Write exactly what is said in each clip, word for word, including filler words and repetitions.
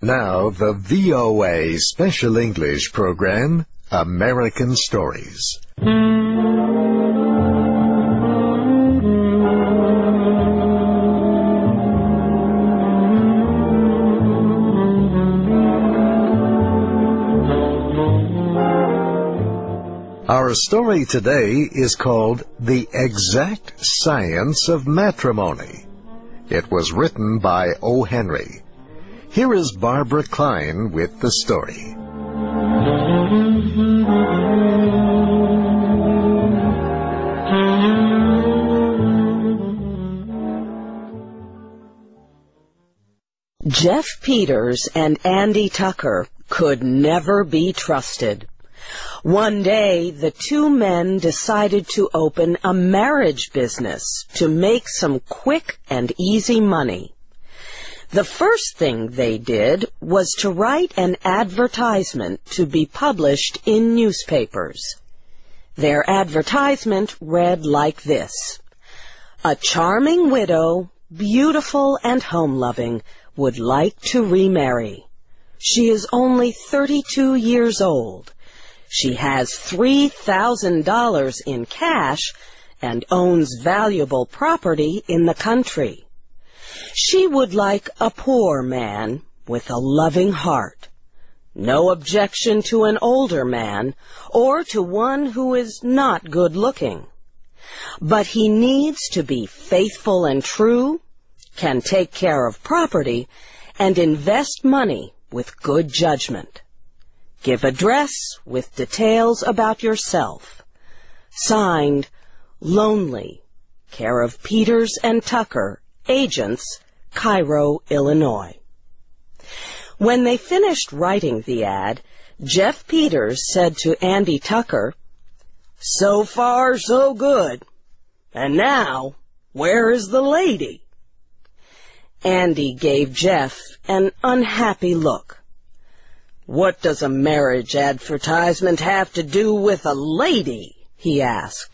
Now the V O A Special English program, American Stories. Our story today is called The Exact Science of Matrimony. It was written by O. Henry. Here is Barbara Klein with the story. Jeff Peters and Andy Tucker could never be trusted. One day, the two men decided to open a marriage business to make some quick and easy money. The first thing they did was to write an advertisement to be published in newspapers. Their advertisement read like this: "A charming widow, beautiful and home-loving, would like to remarry. She is only thirty-two years old. She has three thousand dollars in cash and owns valuable property in the country. She would like a poor man with a loving heart. No objection to an older man or to one who is not good-looking. But he needs to be faithful and true, can take care of property, and invest money with good judgment. Give address with details about yourself. Signed, Lonely, care of Peters and Tucker, agents, Cairo, Illinois." When they finished writing the ad, Jeff Peters said to Andy Tucker, "So far, so good. And now, where is the lady?" Andy gave Jeff an unhappy look. "What does a marriage advertisement have to do with a lady?" he asked.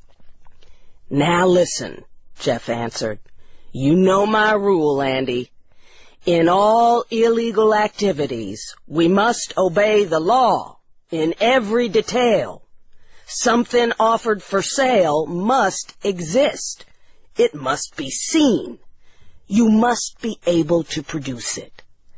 "Now listen," Jeff answered. "You know my rule, Andy. In all illegal activities, we must obey the law in every detail. Something offered for sale must exist. It must be seen. You must be able to produce it.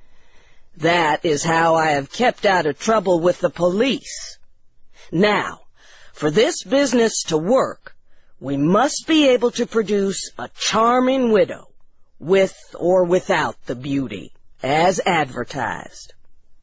That is how I have kept out of trouble with the police. Now, for this business to work, we must be able to produce a charming widow, with or without the beauty, as advertised."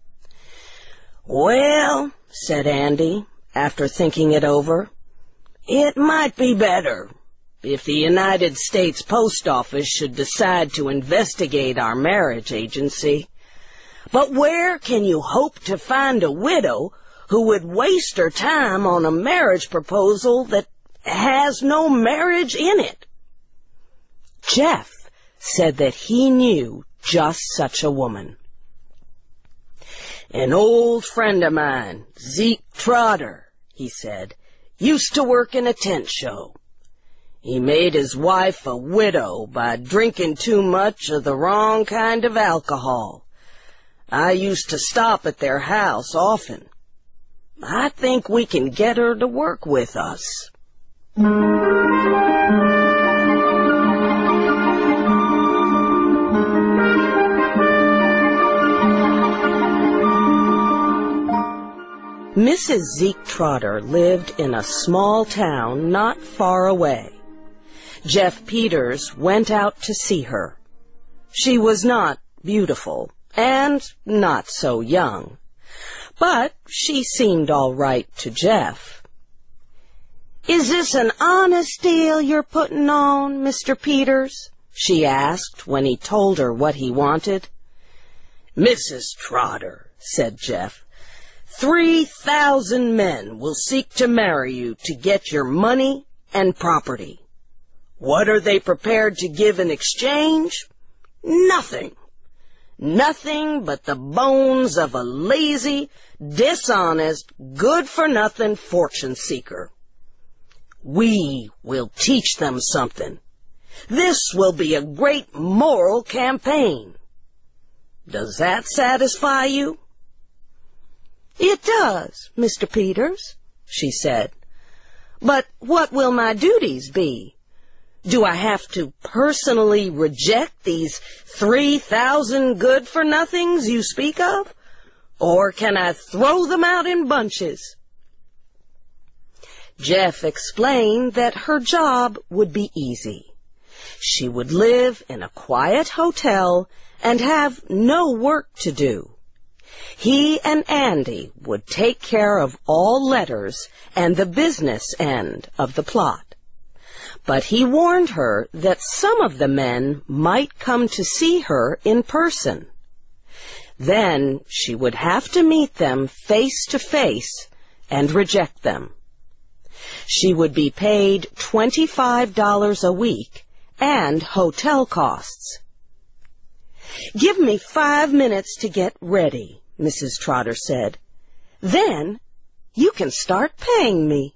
"Well," said Andy, after thinking it over, "it might be better if the United States Post Office should decide to investigate our marriage agency. But where can you hope to find a widow who would waste her time on a marriage proposal that has no marriage in it?" Jeff said that he knew just such a woman. "An old friend of mine, Zeke Trotter," he said, "used to work in a tent show. He made his wife a widow by drinking too much of the wrong kind of alcohol. I used to stop at their house often. I think we can get her to work with us." Missus Zeke Trotter lived in a small town not far away. Jeff Peters went out to see her. She was not beautiful and not so young, but she seemed all right to Jeff. "Is this an honest deal you're putting on, Mister Peters?" she asked when he told her what he wanted. "Missus Trotter," said Jeff, Three thousand men will seek to marry you to get your money and property. What are they prepared to give in exchange? Nothing. Nothing but the bones of a lazy, dishonest, good-for-nothing fortune-seeker. We will teach them something. This will be a great moral campaign. Does that satisfy you?" "It does, Mister Peters," she said. "But what will my duties be? Do I have to personally reject these three thousand good-for-nothings you speak of? Or can I throw them out in bunches?" Jeff explained that her job would be easy. She would live in a quiet hotel and have no work to do. He and Andy would take care of all letters and the business end of the plot. But he warned her that some of the men might come to see her in person. Then she would have to meet them face to face and reject them. She would be paid twenty-five dollars a week and hotel costs. "Give me five minutes to get ready," Missus Trotter said. "Then you can start paying me."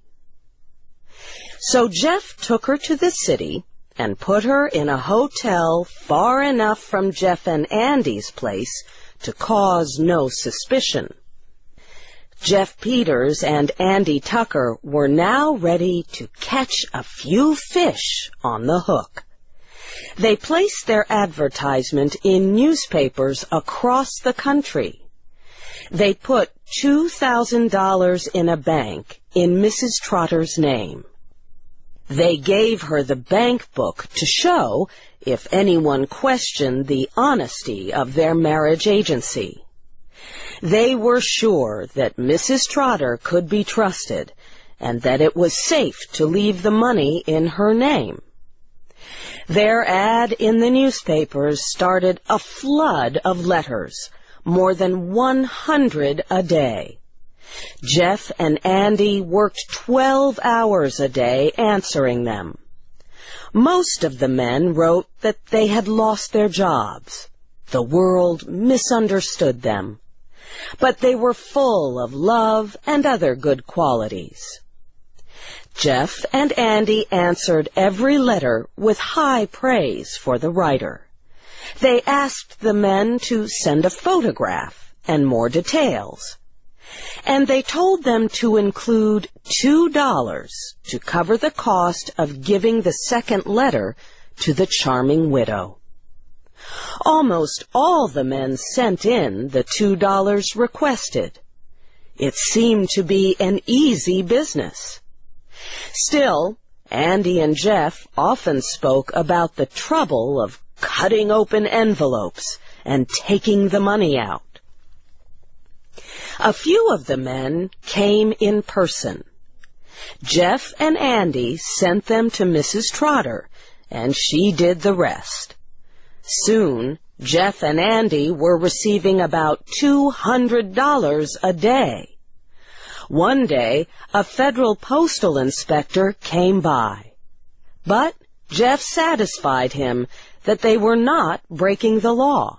So Jeff took her to the city and put her in a hotel far enough from Jeff and Andy's place to cause no suspicion. Jeff Peters and Andy Tucker were now ready to catch a few fish on the hook. They placed their advertisement in newspapers across the country. They put two thousand dollars in a bank in Missus Trotter's name. They gave her the bank book to show if anyone questioned the honesty of their marriage agency. They were sure that Missus Trotter could be trusted and that it was safe to leave the money in her name. Their ad in the newspapers started a flood of letters, more than one hundred a day. Jeff and Andy worked twelve hours a day answering them. Most of the men wrote that they had lost their jobs. The world misunderstood them. But they were full of love and other good qualities. Jeff and Andy answered every letter with high praise for the writer. They asked the men to send a photograph and more details. And they told them to include two dollars to cover the cost of giving the second letter to the charming widow. Almost all the men sent in the two dollars requested. It seemed to be an easy business. Still, Andy and Jeff often spoke about the trouble of cutting open envelopes and taking the money out. A few of the men came in person. Jeff and Andy sent them to Missus Trotter, and she did the rest. Soon, Jeff and Andy were receiving about two hundred dollars a day. One day, a federal postal inspector came by. But Jeff satisfied him that they were not breaking the law.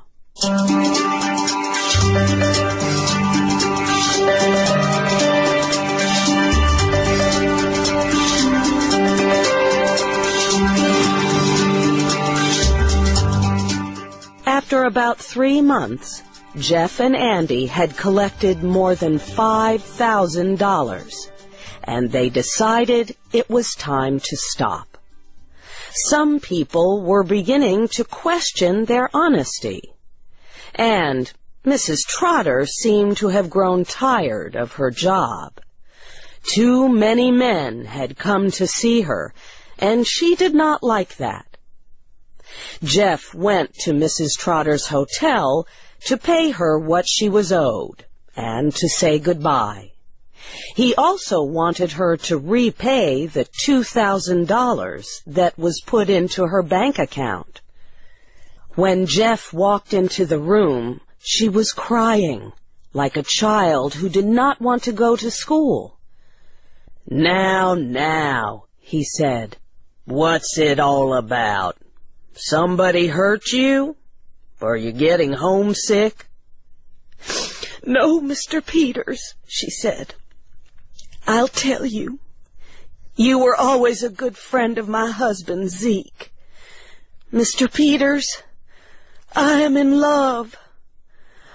After about three months, Jeff and Andy had collected more than five thousand dollars, and they decided it was time to stop. Some people were beginning to question their honesty, and Missus Trotter seemed to have grown tired of her job. Too many men had come to see her, and she did not like that. Jeff went to Missus Trotter's hotel to pay her what she was owed and to say goodbye. He also wanted her to repay the two thousand dollars that was put into her bank account. When Jeff walked into the room, she was crying like a child who did not want to go to school. "Now, now," he said, "what's it all about? Somebody hurt you? Are you getting homesick?" "No, Mister Peters," she said. "I'll tell you. You were always a good friend of my husband, Zeke. Mister Peters, I am in love.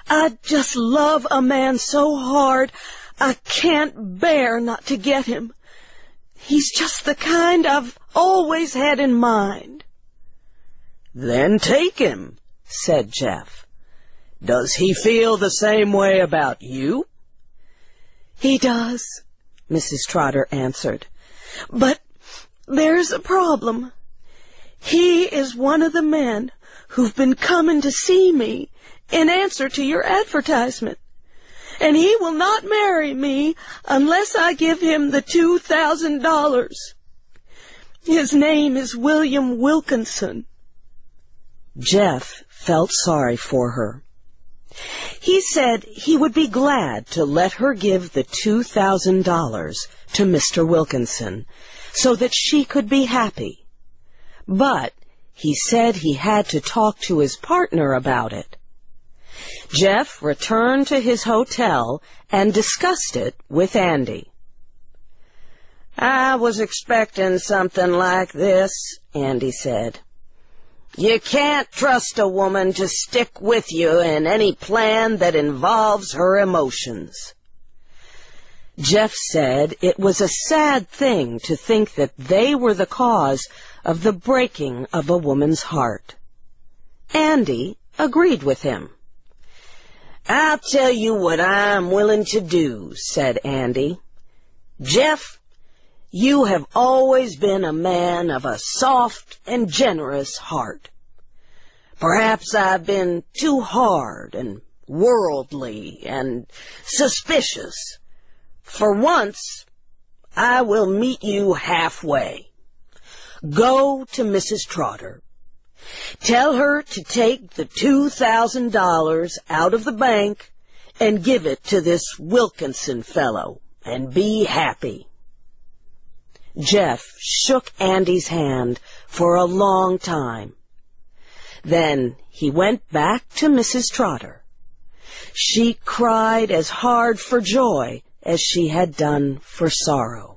I just love a man so hard I can't bear not to get him. He's just the kind I've always had in mind." "Then take him," said Jeff. "Does he feel the same way about you?" "He does," Missus Trotter answered. "But there's a problem. He is one of the men who've been coming to see me in answer to your advertisement, and he will not marry me unless I give him the two thousand dollars. His name is William Wilkinson." Jeff felt sorry for her. He said he would be glad to let her give the two thousand dollars to Mister Wilkinson so that she could be happy. But he said he had to talk to his partner about it. Jeff returned to his hotel and discussed it with Andy. "I was expecting something like this," Andy said. "You can't trust a woman to stick with you in any plan that involves her emotions." Jeff said it was a sad thing to think that they were the cause of the breaking of a woman's heart. Andy agreed with him. "I'll tell you what I'm willing to do," said Andy. "Jeff, you have always been a man of a soft and generous heart. Perhaps I've been too hard and worldly and suspicious. For once, I will meet you halfway. Go to Missus Trotter. Tell her to take the two thousand dollars out of the bank and give it to this Wilkinson fellow, and be happy." Jeff shook Andy's hand for a long time. Then he went back to Missus Trotter. She cried as hard for joy as she had done for sorrow.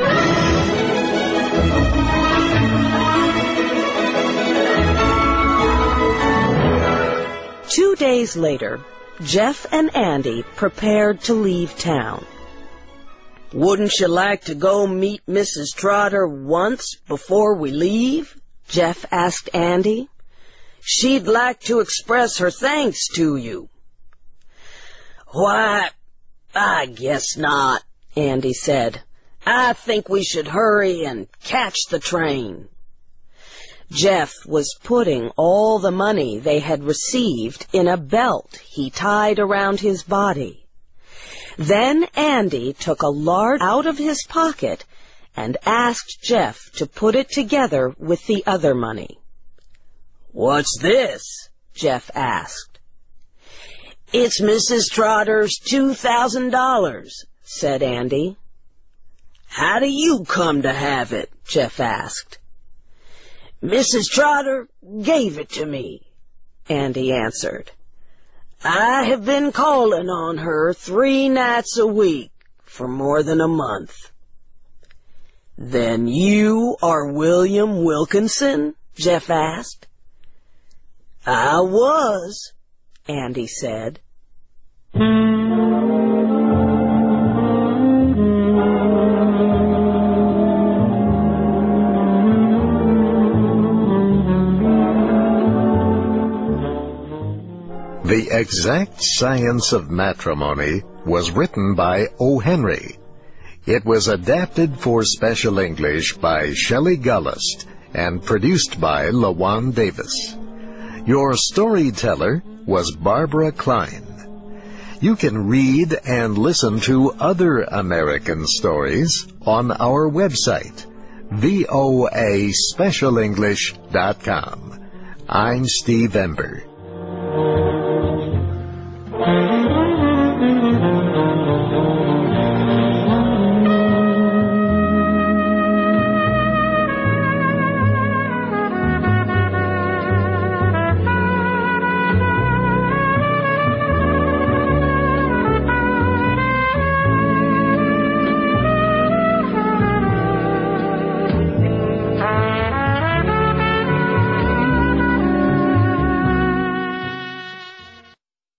Two days later, Jeff and Andy prepared to leave town. "Wouldn't you like to go meet Missus Trotter once before we leave?" Jeff asked Andy. "She'd like to express her thanks to you." "Why, I guess not," Andy said. "I think we should hurry and catch the train." Jeff was putting all the money they had received in a belt he tied around his body. Then Andy took a large out of his pocket and asked Jeff to put it together with the other money. "What's this?" Jeff asked. "It's Missus Trotter's two thousand dollars, said Andy. "How do you come to have it?" Jeff asked. "Missus Trotter gave it to me," Andy answered. "I have been calling on her three nights a week for more than a month." "Then you are William Wilkinson?" Jeff asked. "I was," Andy said. The Exact Science of Matrimony was written by O. Henry. It was adapted for Special English by Shelley Gullist and produced by LaJuan Davis. Your storyteller was Barbara Klein. You can read and listen to other American stories on our website, V O A special english dot com. I'm Steve Ember.